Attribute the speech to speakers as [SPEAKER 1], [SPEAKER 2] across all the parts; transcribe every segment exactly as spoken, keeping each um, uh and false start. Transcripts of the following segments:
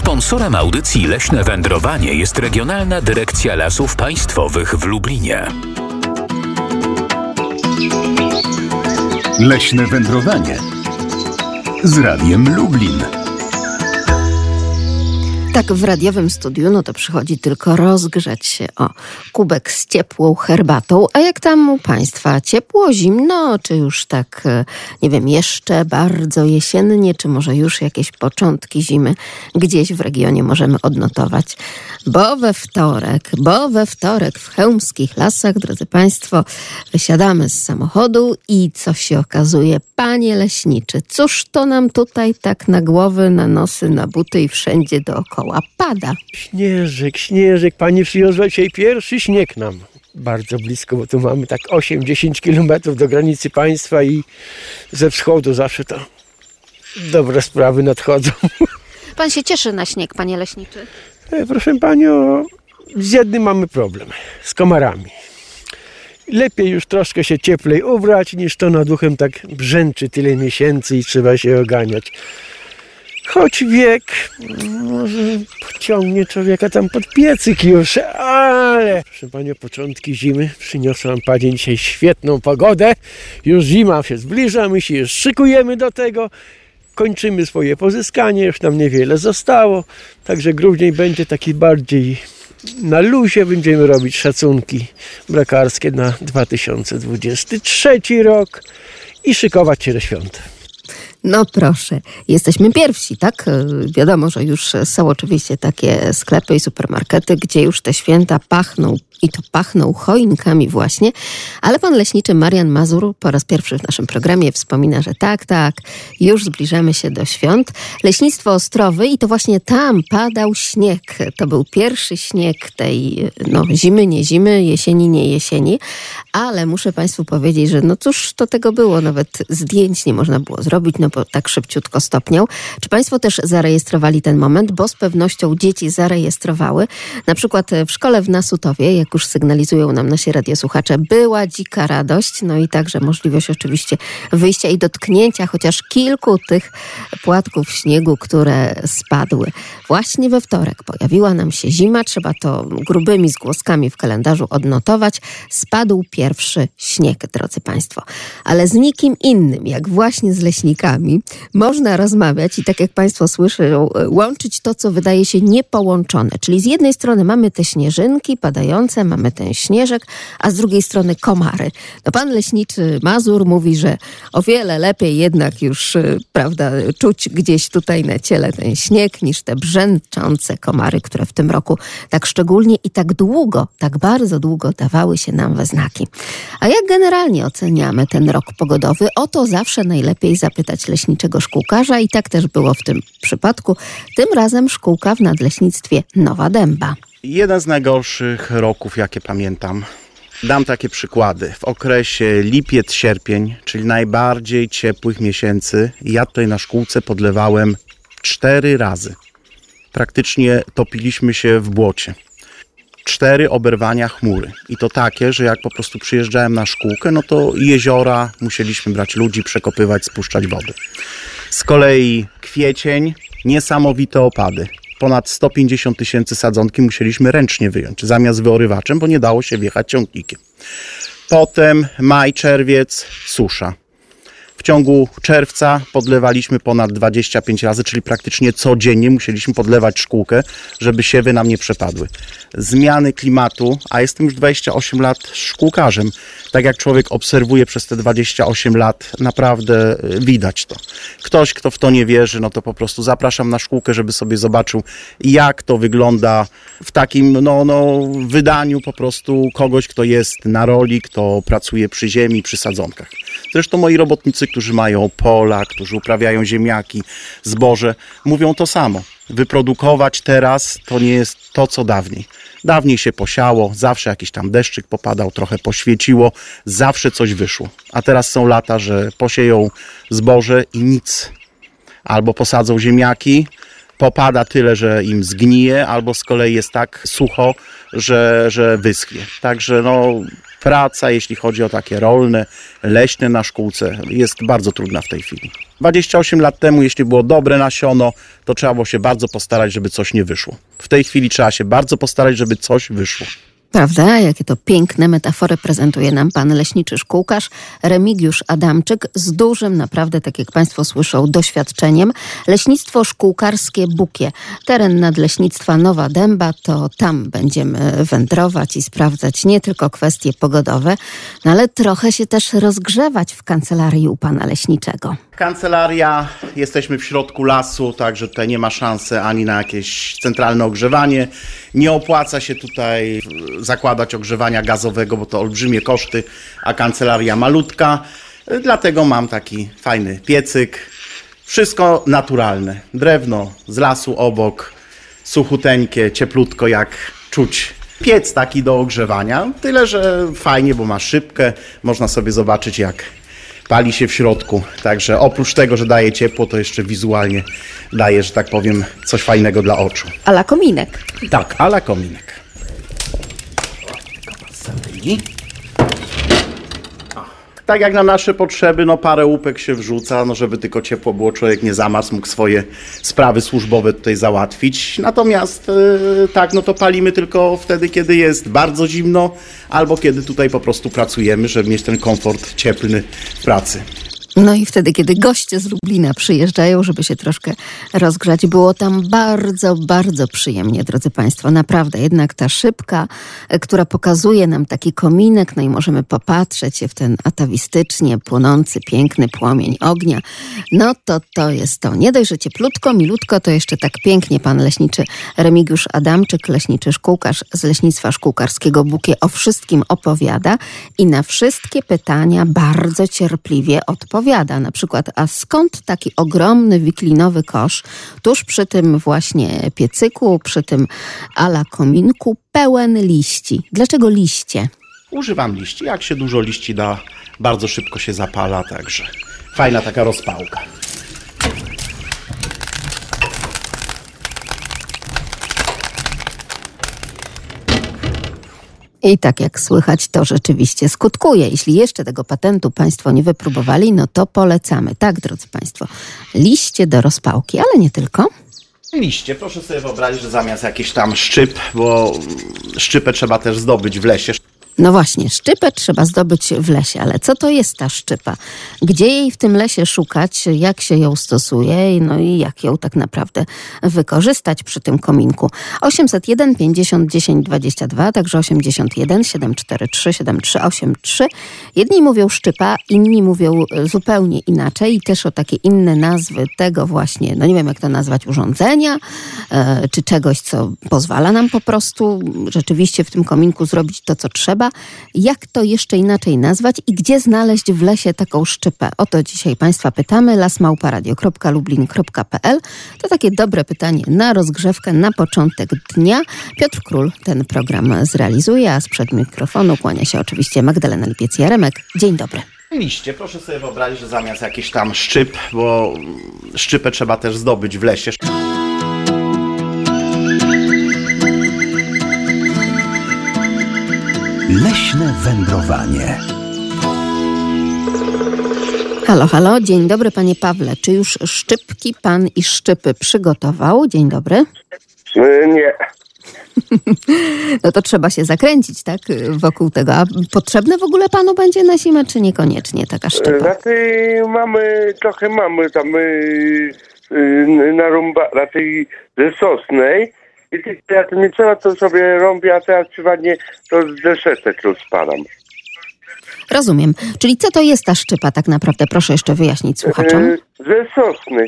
[SPEAKER 1] Sponsorem audycji Leśne Wędrowanie jest Regionalna Dyrekcja Lasów Państwowych w Lublinie.
[SPEAKER 2] Leśne Wędrowanie z Radiem Lublin.
[SPEAKER 3] Tak, w radiowym studiu, no to przychodzi tylko rozgrzać się o kubek z ciepłą herbatą. A jak tam u Państwa? Ciepło, zimno, czy już tak, nie wiem, jeszcze bardzo jesiennie, czy może już jakieś początki zimy gdzieś w regionie możemy odnotować? Bo we wtorek, bo we wtorek w chełmskich lasach, drodzy Państwo, wysiadamy z samochodu i co się okazuje? Panie leśniczy, cóż to nam tutaj tak na głowy, na nosy, na buty i wszędzie dookoła pada?
[SPEAKER 4] Śnieżek, śnieżek. Pani przywiozła dzisiaj pierwszy śnieg nam. Bardzo blisko, bo tu mamy tak osiem dziesięć kilometrów do granicy państwa i ze wschodu zawsze to dobre sprawy nadchodzą.
[SPEAKER 3] Pan się cieszy na śnieg, panie leśniczy?
[SPEAKER 4] E, proszę panią, z jednym mamy problem. Z komarami. Lepiej już troszkę się cieplej ubrać, niż to nad uchem tak brzęczy tyle miesięcy i trzeba się oganiać. Choć wiek może pociągnie człowieka tam pod piecyk już, ale proszę panią, początki zimy przyniosła nam pani dzisiaj świetną pogodę. Już zima się zbliża, my się już szykujemy do tego. Kończymy swoje pozyskanie, już nam niewiele zostało. Także grudzień będzie taki bardziej na luzie. Będziemy robić szacunki brakarskie na dwa tysiące dwudziesty trzeci rok i szykować się do świąt.
[SPEAKER 3] No proszę, jesteśmy pierwsi, tak? Wiadomo, że już są oczywiście takie sklepy i supermarkety, gdzie już te święta pachną i to pachną choinkami właśnie, ale pan leśniczy Marian Mazur po raz pierwszy w naszym programie wspomina, że tak, tak, już zbliżamy się do świąt. Leśnictwo Ostrowy i to właśnie tam padał śnieg. To był pierwszy śnieg tej no, zimy, nie zimy, jesieni, nie jesieni, ale muszę państwu powiedzieć, że no cóż to tego było, nawet zdjęć nie można było zrobić, no bo tak szybciutko stopniał. Czy państwo też zarejestrowali ten moment? Bo z pewnością dzieci zarejestrowały. Na przykład w szkole w Nasutowie, jak już sygnalizują nam nasi radiosłuchacze, była dzika radość, no i także możliwość oczywiście wyjścia i dotknięcia chociaż kilku tych płatków śniegu, które spadły. Właśnie we wtorek pojawiła nam się zima, trzeba to grubymi zgłoskami w kalendarzu odnotować. Spadł pierwszy śnieg, drodzy państwo. Ale z nikim innym, jak właśnie z leśnikami, można rozmawiać i tak jak państwo słyszą, łączyć to, co wydaje się niepołączone. Czyli z jednej strony mamy te śnieżynki padające, mamy ten śnieżek, a z drugiej strony komary. No pan leśniczy Mazur mówi, że o wiele lepiej jednak już, prawda, czuć gdzieś tutaj na ciele ten śnieg, niż te brzęczące komary, które w tym roku tak szczególnie i tak długo, tak bardzo długo dawały się nam we znaki. A jak generalnie oceniamy ten rok pogodowy? O to zawsze najlepiej zapytać leśniczego szkółkarza i tak też było w tym przypadku. Tym razem szkółka w Nadleśnictwie Nowa Dęba.
[SPEAKER 5] Jeden z najgorszych roków, jakie pamiętam. Dam takie przykłady. W okresie lipiec-sierpień, czyli najbardziej ciepłych miesięcy, ja tutaj na szkółce podlewałem cztery razy. Praktycznie topiliśmy się w błocie. Cztery oberwania chmury. I to takie, że jak po prostu przyjeżdżałem na szkółkę, no to jeziora musieliśmy brać ludzi, przekopywać, spuszczać wody. Z kolei kwiecień, niesamowite opady. Ponad sto pięćdziesiąt tysięcy sadzonki musieliśmy ręcznie wyjąć, zamiast wyorywaczem, bo nie dało się wjechać ciągnikiem. Potem maj, czerwiec, susza. W ciągu czerwca podlewaliśmy ponad dwadzieścia pięć razy, czyli praktycznie codziennie musieliśmy podlewać szkółkę, żeby siewy nam nie przepadły. Zmiany klimatu, a jestem już dwadzieścia osiem lat szkółkarzem. Tak jak człowiek obserwuje przez te dwadzieścia osiem lat, naprawdę widać to. Ktoś, kto w to nie wierzy, no to po prostu zapraszam na szkółkę, żeby sobie zobaczył, jak to wygląda w takim no, no, wydaniu po prostu kogoś, kto jest na roli, kto pracuje przy ziemi, przy sadzonkach. Zresztą moi robotnicy, którzy mają pola, którzy uprawiają ziemniaki, zboże, mówią to samo. Wyprodukować teraz to nie jest to, co dawniej. Dawniej się posiało, zawsze jakiś tam deszczyk popadał, trochę poświeciło, zawsze coś wyszło. A teraz są lata, że posieją zboże i nic. Albo posadzą ziemniaki, popada tyle, że im zgnije, albo z kolei jest tak sucho, że, że wyschnie. Także no, Praca, jeśli chodzi o takie rolne, leśne na szkółce, jest bardzo trudna w tej chwili. dwadzieścia osiem lat temu, jeśli było dobre nasiono, to trzeba było się bardzo postarać, żeby coś nie wyszło. W tej chwili trzeba się bardzo postarać, żeby coś wyszło.
[SPEAKER 3] Prawda? Jakie to piękne metafory prezentuje nam pan leśniczy szkółkarz Remigiusz Adamczyk z dużym, naprawdę, tak jak państwo słyszą, doświadczeniem. Leśnictwo szkółkarskie Bukie. Teren nadleśnictwa Nowa Dęba, to tam będziemy wędrować i sprawdzać nie tylko kwestie pogodowe, no ale trochę się też rozgrzewać w kancelarii u pana leśniczego.
[SPEAKER 5] Kancelaria, jesteśmy w środku lasu, także tutaj nie ma szansy ani na jakieś centralne ogrzewanie. Nie opłaca się tutaj zakładać ogrzewania gazowego, bo to olbrzymie koszty, a kancelaria malutka. Dlatego mam taki fajny piecyk. Wszystko naturalne. Drewno z lasu obok, suchuteńkie, cieplutko jak czuć. Piec taki do ogrzewania, tyle że fajnie, bo ma szybkę. Można sobie zobaczyć, jak pali się w środku, także oprócz tego, że daje ciepło, to jeszcze wizualnie daje, że tak powiem, coś fajnego dla oczu.
[SPEAKER 3] A la kominek.
[SPEAKER 5] Tak, a la kominek. Tak jak na nasze potrzeby, no parę łupek się wrzuca, no żeby tylko ciepło było, człowiek nie zamarzł, mógł swoje sprawy służbowe tutaj załatwić. Natomiast yy, tak, no to palimy tylko wtedy, kiedy jest bardzo zimno, albo kiedy tutaj po prostu pracujemy, żeby mieć ten komfort cieplny w pracy.
[SPEAKER 3] No i wtedy, kiedy goście z Lublina przyjeżdżają, żeby się troszkę rozgrzać, było tam bardzo, bardzo przyjemnie, drodzy państwo. Naprawdę, jednak ta szybka, która pokazuje nam taki kominek, no i możemy popatrzeć się w ten atawistycznie płonący, piękny płomień ognia, no to to jest to. Nie dość, że cieplutko, milutko, to jeszcze tak pięknie pan leśniczy Remigiusz Adamczyk, leśniczy szkółkarz z Leśnictwa Szkółkarskiego Bukie, o wszystkim opowiada i na wszystkie pytania bardzo cierpliwie odpowiada. Na przykład, a skąd taki ogromny wiklinowy kosz tuż przy tym właśnie piecyku, przy tym ala kominku pełen liści? Dlaczego liście?
[SPEAKER 5] Używam liści. Jak się dużo liści da, bardzo szybko się zapala, także fajna taka rozpałka.
[SPEAKER 3] I tak jak słychać, to rzeczywiście skutkuje. Jeśli jeszcze tego patentu państwo nie wypróbowali, no to polecamy. Tak, drodzy państwo, liście do rozpałki, ale nie tylko.
[SPEAKER 5] Liście, proszę sobie wyobrazić, że zamiast jakiś tam szczyp, bo szczypę trzeba też zdobyć w lesie.
[SPEAKER 3] No właśnie, szczypę trzeba zdobyć w lesie, ale co to jest ta szczypa? Gdzie jej w tym lesie szukać, jak się ją stosuje, no i jak ją tak naprawdę wykorzystać przy tym kominku? osiemset jeden pięćdziesiąt dziesięć dwadzieścia dwa, także osiemdziesiąt jeden siedemset czterdzieści trzy siedemdziesiąt trzy osiemdziesiąt trzy. Jedni mówią szczypa, inni mówią zupełnie inaczej i też o takie inne nazwy tego właśnie, no nie wiem jak to nazwać, urządzenia, e, czy czegoś, co pozwala nam po prostu rzeczywiście w tym kominku zrobić to, co trzeba. Jak to jeszcze inaczej nazwać i gdzie znaleźć w lesie taką szczypę? O to dzisiaj państwa pytamy. las małpa radio kropka lublin kropka p l. To takie dobre pytanie na rozgrzewkę, na początek dnia. Piotr Król ten program zrealizuje, a sprzed mikrofonu kłania się oczywiście Magdalena Lipiec-Jaremek. Dzień dobry.
[SPEAKER 5] Liście, proszę sobie wyobrazić, że zamiast jakiś tam szczyp, bo szczypę trzeba też zdobyć w lesie.
[SPEAKER 2] Leśne wędrowanie.
[SPEAKER 3] Halo, halo, dzień dobry panie Pawle. Czy już szczypki pan i szczypy przygotował? Dzień dobry.
[SPEAKER 6] Nie.
[SPEAKER 3] No to trzeba się zakręcić, tak, wokół tego. A potrzebne w ogóle panu będzie na zimę, czy niekoniecznie taka szczypa?
[SPEAKER 6] Raczej mamy, trochę mamy tam yy, yy, narąba, raczej ze sosnej. I jak nie trzeba, to sobie rąbię, a teraz przypadnie to z deszeczek rozpalam.
[SPEAKER 3] Rozumiem. Czyli co to jest ta szczypa tak naprawdę? Proszę jeszcze wyjaśnić słuchaczom.
[SPEAKER 6] Yy, ze sosny.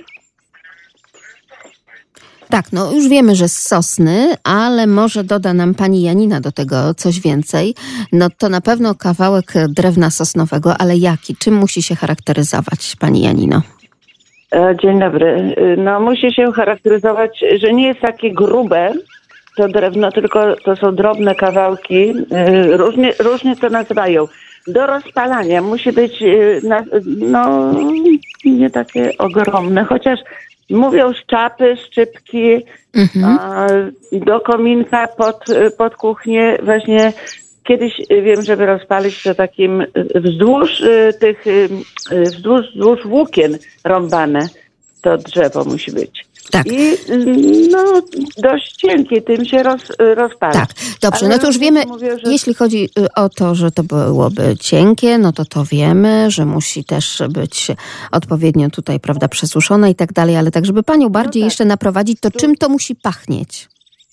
[SPEAKER 3] Tak, no już wiemy, że z sosny, ale może doda nam pani Janina do tego coś więcej. No to na pewno kawałek drewna sosnowego, ale jaki? Czym musi się charakteryzować, pani Janino?
[SPEAKER 7] Dzień dobry. No musi się charakteryzować, że nie jest takie grube to drewno, tylko to są drobne kawałki. Różnie, różnie to nazywają. Do rozpalania musi być no nie takie ogromne, chociaż mówią szczapy, szczypki, mhm. a do kominka pod, pod kuchnię właśnie Kiedyś wiem, żeby rozpalić to takim wzdłuż tych, wzdłuż, wzdłuż włókien rąbane to drzewo musi być.
[SPEAKER 3] Tak.
[SPEAKER 7] I no dość cienkie, tym się roz, rozpala.
[SPEAKER 3] Tak, dobrze,
[SPEAKER 7] Ale
[SPEAKER 3] no to już wiemy,
[SPEAKER 7] mówię, że...
[SPEAKER 3] jeśli chodzi o to, że to byłoby cienkie, no to to wiemy, że musi też być odpowiednio tutaj, prawda, przesuszone i tak dalej, ale tak, żeby panią bardziej no tak. jeszcze naprowadzić, to czym to musi pachnieć?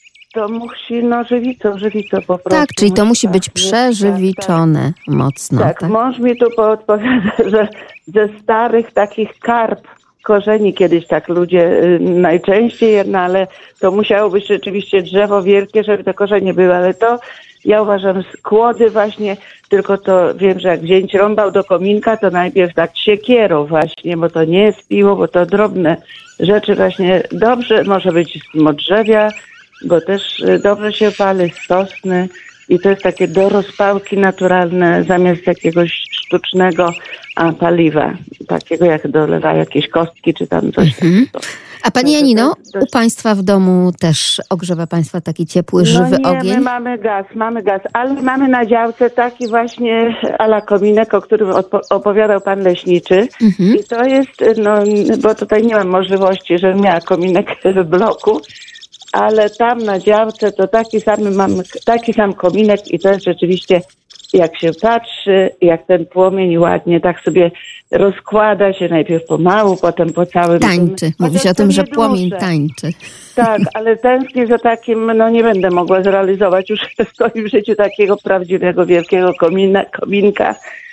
[SPEAKER 7] To musi, no żywicą, żywicą po prostu.
[SPEAKER 3] Tak, czyli to musi być
[SPEAKER 7] pachnieć.
[SPEAKER 3] przeżywiczone tak, tak. mocno.
[SPEAKER 7] Tak,
[SPEAKER 3] tak,
[SPEAKER 7] mąż mi tu podpowiada, że ze starych takich karp korzeni kiedyś tak ludzie y, najczęściej, no ale to musiało być rzeczywiście drzewo wielkie, żeby te korzenie były, ale to ja uważam z kłody właśnie, tylko to wiem, że jak wziąć rąbał do kominka, to najpierw tak siekierą właśnie, bo to nie jest piło, bo to drobne rzeczy właśnie dobrze, może być z modrzewia, bo też y, dobrze się pali z sosny i to jest takie do rozpałki naturalne zamiast jakiegoś sztucznego a, paliwa, takiego jak dolewa jakieś kostki czy tam coś
[SPEAKER 3] mhm.
[SPEAKER 7] takiego.
[SPEAKER 3] A pani Janino, u państwa w domu też ogrzewa państwa taki ciepły, żywy
[SPEAKER 7] no nie,
[SPEAKER 3] ogień?
[SPEAKER 7] my mamy gaz, mamy gaz, ale mamy na działce taki właśnie a la kominek, o którym odpo- opowiadał pan leśniczy. Mhm. I to jest, no bo tutaj nie mam możliwości, żebym miała kominek w bloku, ale tam na działce to taki sam mam, taki sam kominek i to jest rzeczywiście, jak się patrzy, jak ten płomień ładnie tak sobie rozkłada się najpierw pomału, potem po całym...
[SPEAKER 3] Tańczy.
[SPEAKER 7] Tym,
[SPEAKER 3] Mówi się o tym, że
[SPEAKER 7] duże.
[SPEAKER 3] płomień tańczy.
[SPEAKER 7] Tak, ale tęsknię za takim, no nie będę mogła zrealizować już w swoim życiu takiego prawdziwego, wielkiego komina, kominka,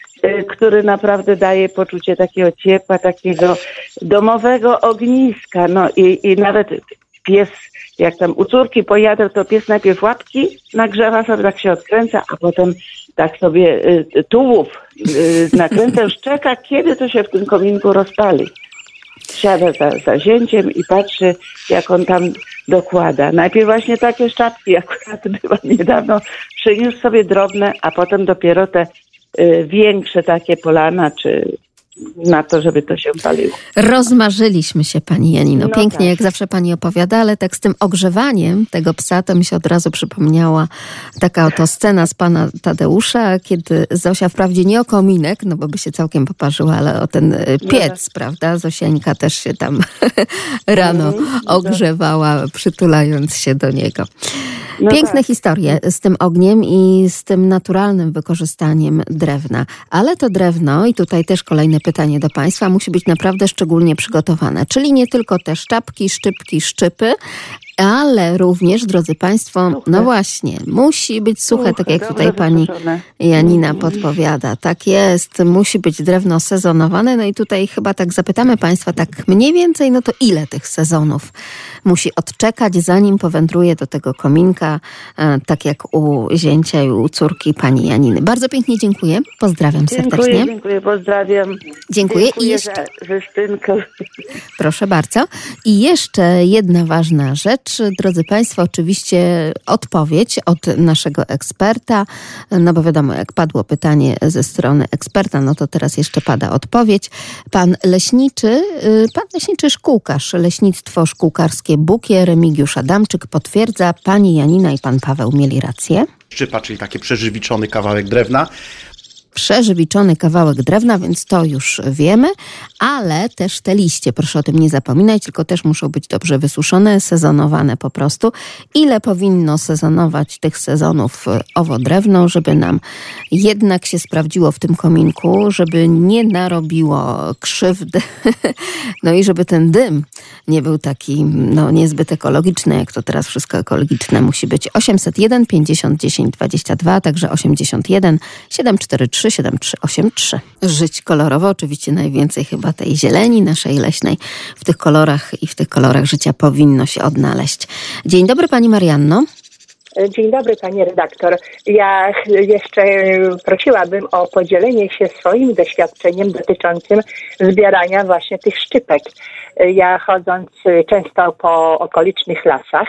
[SPEAKER 7] który naprawdę daje poczucie takiego ciepła, takiego domowego ogniska. No i, i nawet pies, jak tam u córki pojadę, to pies najpierw łapki nagrzewa sobie, tak się odkręca, a potem tak sobie y, tułów y, nakręca, już czeka, kiedy to się w tym kominku rozpali. Siada za, za zięciem i patrzy, jak on tam dokłada. Najpierw właśnie takie szczapki, akurat byłam niedawno, przyniósł sobie drobne, a potem dopiero te y, większe takie polana, czy na to, żeby to się paliło.
[SPEAKER 3] Rozmarzyliśmy się, pani Janino.
[SPEAKER 7] No
[SPEAKER 3] Pięknie,
[SPEAKER 7] tak.
[SPEAKER 3] jak zawsze pani opowiada, ale tak z tym ogrzewaniem tego psa, to mi się od razu przypomniała taka oto scena z pana Tadeusza, kiedy Zosia wprawdzie nie o kominek, no bo by się całkiem poparzyła, ale o ten piec, no. prawda? Zosieńka też się tam rano mm, ogrzewała, przytulając się do niego. No Piękne tak. historie z tym ogniem i z tym naturalnym wykorzystaniem drewna. Ale to drewno, i tutaj też kolejne pytanie do państwa, musi być naprawdę szczególnie przygotowane. Czyli nie tylko te szczapki, szczypki, szczypy, ale również, drodzy państwo, suche. no właśnie, musi być suche, suche tak jak tutaj pani Janina podpowiada. Tak jest, musi być drewno sezonowane. No i tutaj chyba tak zapytamy państwa tak mniej więcej, no to ile tych sezonów musi odczekać, zanim powędruje do tego kominka, tak jak u zięcia i u córki pani Janiny. Bardzo pięknie dziękuję. Pozdrawiam
[SPEAKER 7] dziękuję,
[SPEAKER 3] serdecznie.
[SPEAKER 7] Dziękuję, dziękuję, pozdrawiam.
[SPEAKER 3] Dziękuję.
[SPEAKER 7] Dziękuję
[SPEAKER 3] I jeszcze...
[SPEAKER 7] za żystynkę.
[SPEAKER 3] Proszę bardzo. I jeszcze jedna ważna rzecz. Drodzy państwo, oczywiście odpowiedź od naszego eksperta, no bo wiadomo, jak padło pytanie ze strony eksperta, no to teraz jeszcze pada odpowiedź. Pan leśniczy, pan leśniczy szkółkarz, leśnictwo szkółkarskie Bukie, Remigiusz Adamczyk potwierdza, pani Janina i pan Paweł mieli rację.
[SPEAKER 5] Szczypa, czyli taki przeżywiczony kawałek drewna.
[SPEAKER 3] Przeżywiczony kawałek drewna, więc to już wiemy, ale też te liście, proszę o tym nie zapominać, tylko też muszą być dobrze wysuszone, sezonowane po prostu. Ile powinno sezonować tych sezonów owo drewno, żeby nam jednak się sprawdziło w tym kominku, żeby nie narobiło krzywdy, no i żeby ten dym nie był taki no, niezbyt ekologiczny, jak to teraz wszystko ekologiczne musi być. osiemset jeden pięćdziesiąt dziesięć dwadzieścia dwa, także osiemdziesiąt jeden siedem cztery trzy siedem trzy osiem trzy. Żyć kolorowo, oczywiście najwięcej chyba tej zieleni naszej leśnej w tych kolorach i w tych kolorach życia powinno się odnaleźć. Dzień dobry pani Marianno.
[SPEAKER 8] Dzień dobry pani redaktor. Ja jeszcze prosiłabym o podzielenie się swoim doświadczeniem dotyczącym zbierania właśnie tych szczypek. Ja chodząc często po okolicznych lasach,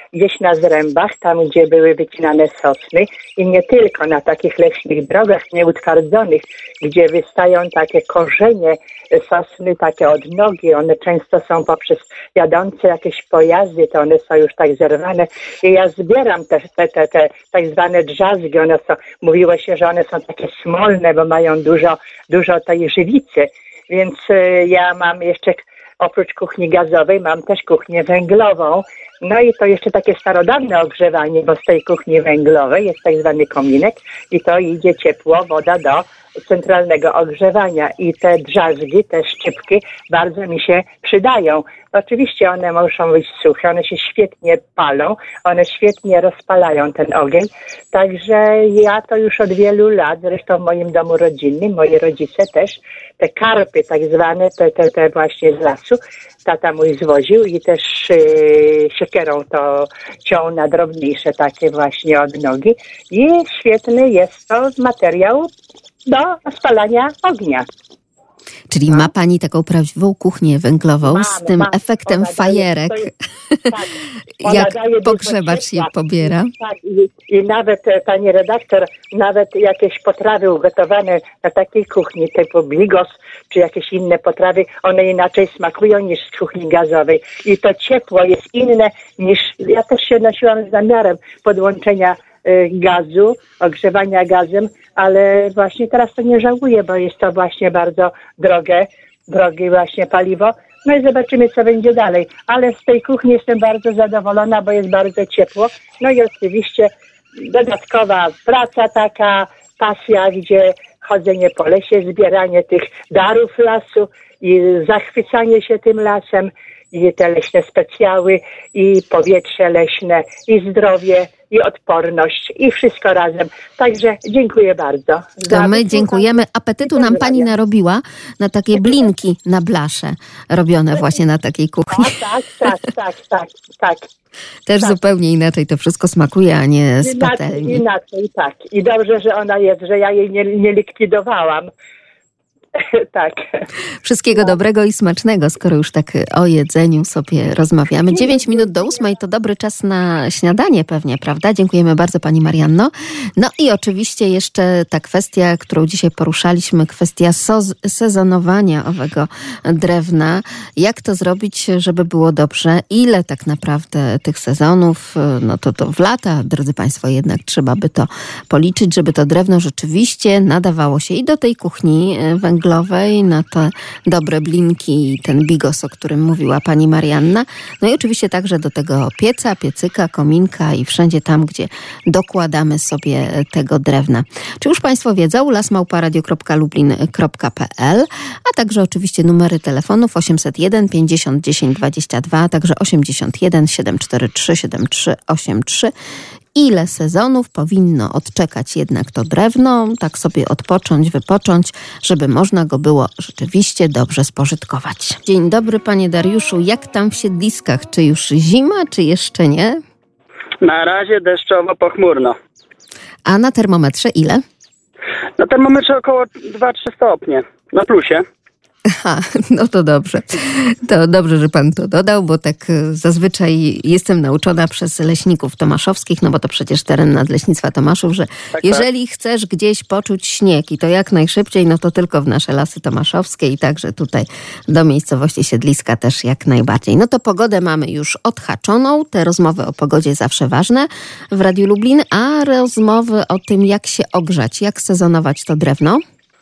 [SPEAKER 8] gdzieś na zrębach, tam gdzie były wycinane sosny i nie tylko na takich leśnych drogach nieutwardzonych, gdzie wystają takie korzenie sosny, takie odnogi, one często są poprzez jadące jakieś pojazdy, to one są już tak zerwane i ja zbieram te, te, te, te tak zwane drzazgi, one są, mówiło się, że one są takie smolne, bo mają dużo, dużo tej żywicy, więc y, ja mam jeszcze oprócz kuchni gazowej mam też kuchnię węglową. No i to jeszcze takie starodawne ogrzewanie, bo z tej kuchni węglowej jest tak zwany kominek i to idzie ciepło, woda do centralnego ogrzewania i te drzazgi, te szczypki bardzo mi się przydają. Oczywiście one muszą być suche, one się świetnie palą, one świetnie rozpalają ten ogień, także ja to już od wielu lat, zresztą w moim domu rodzinnym, moi rodzice też, te karpy tak zwane, te, te, te właśnie z lasu, tata mój zwoził i też yy, siekierą to ciął na drobniejsze takie właśnie odnogi i świetny jest to materiał do spalania ognia.
[SPEAKER 3] Czyli ma pani taką prawdziwą kuchnię węglową
[SPEAKER 8] Mam,
[SPEAKER 3] z tym
[SPEAKER 8] mam.
[SPEAKER 3] efektem
[SPEAKER 8] Ona
[SPEAKER 3] fajerek,
[SPEAKER 8] daje- to jest- tak. Ona
[SPEAKER 3] jak
[SPEAKER 8] daje dużo
[SPEAKER 3] pogrzebacz je
[SPEAKER 8] ciepła.
[SPEAKER 3] pobiera.
[SPEAKER 8] Tak, i, i nawet, e, pani redaktor, nawet jakieś potrawy ugotowane na takiej kuchni typu bigos, czy jakieś inne potrawy, one inaczej smakują niż z kuchni gazowej. I to ciepło jest inne niż, ja też się nosiłam z zamiarem podłączenia e, gazu, ogrzewania gazem, ale właśnie teraz to nie żałuję, bo jest to właśnie bardzo drogie, drogie właśnie paliwo. No i zobaczymy, co będzie dalej. Ale z tej kuchni jestem bardzo zadowolona, bo jest bardzo ciepło. No i oczywiście dodatkowa praca taka, pasja, gdzie chodzenie po lesie, zbieranie tych darów lasu i zachwycanie się tym lasem i te leśne specjały i powietrze leśne i zdrowie i odporność i wszystko razem. Także dziękuję bardzo.
[SPEAKER 3] To my dziękujemy. Apetytu nam pani narobiła na takie blinki na blasze, robione właśnie na takiej kuchni.
[SPEAKER 8] Tak, tak, tak, tak, tak.
[SPEAKER 3] Też
[SPEAKER 8] tak.
[SPEAKER 3] zupełnie inaczej to wszystko smakuje, a nie z
[SPEAKER 8] Inaczej,
[SPEAKER 3] patelni.
[SPEAKER 8] inaczej, tak. I dobrze, że ona jest, że ja jej nie, nie likwidowałam. Tak.
[SPEAKER 3] Wszystkiego dobrego i smacznego, skoro już tak o jedzeniu sobie rozmawiamy. Dziewięć minut do ósmej to dobry czas na śniadanie pewnie, prawda? Dziękujemy bardzo pani Marianno. No i oczywiście jeszcze ta kwestia, którą dzisiaj poruszaliśmy, kwestia soz- sezonowania owego drewna. Jak to zrobić, żeby było dobrze? Ile tak naprawdę tych sezonów, no to to w lata, drodzy państwo, jednak trzeba by to policzyć, żeby to drewno rzeczywiście nadawało się i do tej kuchni węglowej, na te dobre blinki i ten bigos, o którym mówiła pani Marianna. No i oczywiście także do tego pieca, piecyka, kominka i wszędzie tam, gdzie dokładamy sobie tego drewna. Czy już państwo wiedzą? las małpa radio kropka lublin kropka p l, a także oczywiście numery telefonów osiemset jeden pięćdziesiąt dziesięć dwadzieścia dwa, a także osiemdziesiąt jeden siedemset czterdzieści trzy siedemdziesiąt trzy osiemdziesiąt trzy. Ile sezonów powinno odczekać jednak to drewno, tak sobie odpocząć, wypocząć, żeby można go było rzeczywiście dobrze spożytkować. Dzień dobry panie Dariuszu, jak tam w siedliskach? Czy już zima, czy jeszcze nie?
[SPEAKER 9] Na razie deszczowo pochmurno.
[SPEAKER 3] A na termometrze ile?
[SPEAKER 9] Na termometrze około dwa trzy stopnie, na plusie.
[SPEAKER 3] Aha, no to dobrze. To dobrze, że pan to dodał, bo tak zazwyczaj jestem nauczona przez leśników tomaszowskich, no bo to przecież teren Nadleśnictwa Tomaszów, że
[SPEAKER 9] tak,
[SPEAKER 3] jeżeli
[SPEAKER 9] tak.
[SPEAKER 3] chcesz gdzieś poczuć śnieg i to jak najszybciej, no to tylko w nasze lasy tomaszowskie i także tutaj do miejscowości Siedliska też jak najbardziej. No to pogodę mamy już odhaczoną, te rozmowy o pogodzie zawsze ważne w Radiu Lublin, a rozmowy o tym, jak się ogrzać, jak sezonować to drewno?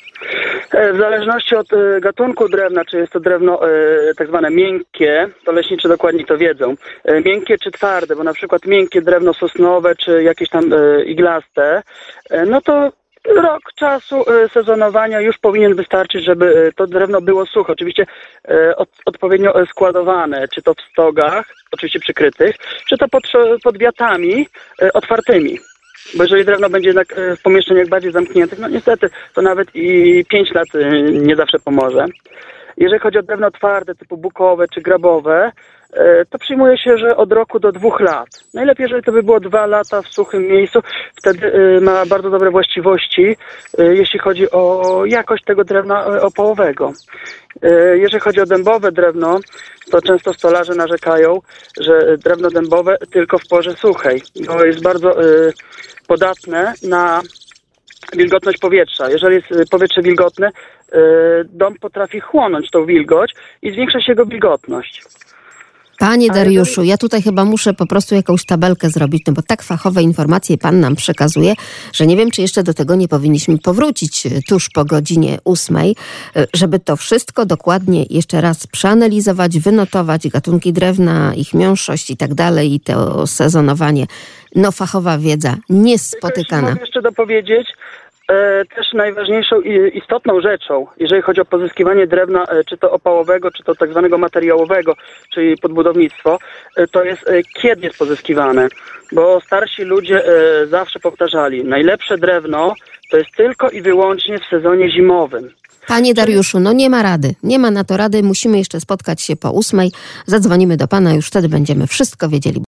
[SPEAKER 9] W zależności od gatunku drewna, czy jest to drewno e, tak zwane miękkie, to leśniczy dokładnie to wiedzą, e, miękkie czy twarde, bo na przykład miękkie drewno sosnowe, czy jakieś tam e, iglaste, e, no to rok czasu e, sezonowania już powinien wystarczyć, żeby e, to drewno było suche. Oczywiście e, od, odpowiednio e, składowane, czy to w stogach, oczywiście przykrytych, czy to pod, pod wiatami e, otwartymi. Bo jeżeli drewno będzie jednak w pomieszczeniach bardziej zamkniętych, no niestety to nawet i pięć lat nie zawsze pomoże. Jeżeli chodzi o drewno twarde, typu bukowe czy grabowe, to przyjmuje się, że od roku do dwóch lat. Najlepiej, jeżeli to by było dwa lata w suchym miejscu, wtedy ma bardzo dobre właściwości, jeśli chodzi o jakość tego drewna opałowego. Jeżeli chodzi o dębowe drewno, to często stolarze narzekają, że drewno dębowe tylko w porze suchej, bo jest bardzo podatne na wilgotność powietrza. Jeżeli jest powietrze wilgotne, dom potrafi chłonąć tą wilgoć i zwiększa się jego wilgotność.
[SPEAKER 3] Panie Dariuszu, ja tutaj chyba muszę po prostu jakąś tabelkę zrobić, no bo tak fachowe informacje pan nam przekazuje, że nie wiem, czy jeszcze do tego nie powinniśmy powrócić tuż po godzinie ósmej, żeby to wszystko dokładnie jeszcze raz przeanalizować, wynotować gatunki drewna, ich miąższość i tak dalej, i to sezonowanie. No fachowa wiedza niespotykana.
[SPEAKER 9] Mogę jeszcze dopowiedzieć, E, też najważniejszą i istotną rzeczą, jeżeli chodzi o pozyskiwanie drewna, e, czy to opałowego, czy to tak zwanego materiałowego, czyli podbudownictwo, e, to jest e, kiedy jest pozyskiwane. Bo starsi ludzie e, zawsze powtarzali, najlepsze drewno to jest tylko i wyłącznie w sezonie zimowym.
[SPEAKER 3] Panie Dariuszu, no nie ma rady. Nie ma na to rady. Musimy jeszcze spotkać się po ósmej. Zadzwonimy do pana, już wtedy będziemy wszystko wiedzieli.